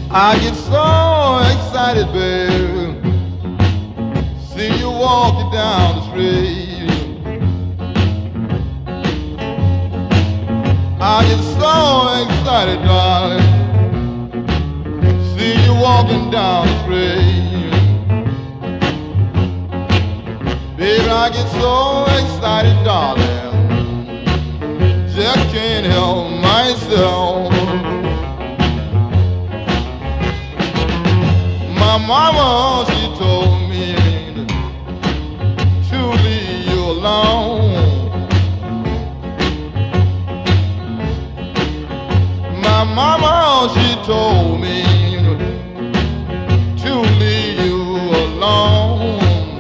I get so excited, baby. See you walking down the street. I get so excited, darling. See you walking down the street. Baby, I get so excited, darling. Just can't help myself. My mama, she told me to leave you alone. My mama, she told me to leave you alone.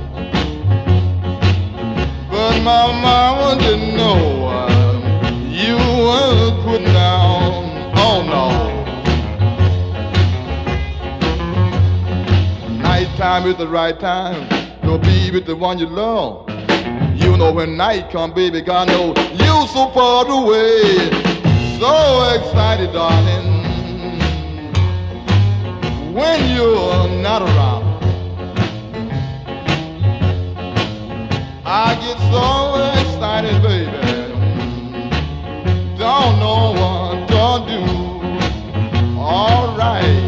But my mama didn't know you were putting down. Oh no. Nighttime is the right time to be with the one you love. You know when night come, baby, God know you so far away. So excited, darling, when you're not around. I get so excited, baby, don't know what to do. All right.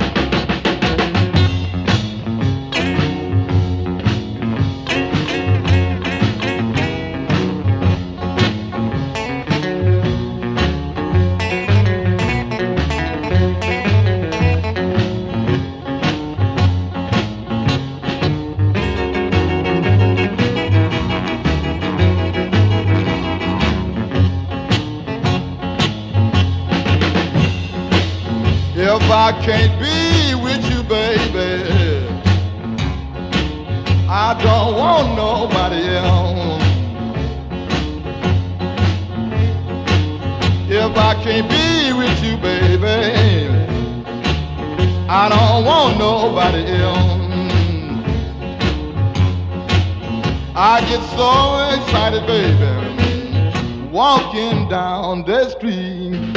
If I can't be with you, baby, I don't want nobody else. If I can't be with you, baby, I don't want nobody else. I get so excited, baby, walking down the street.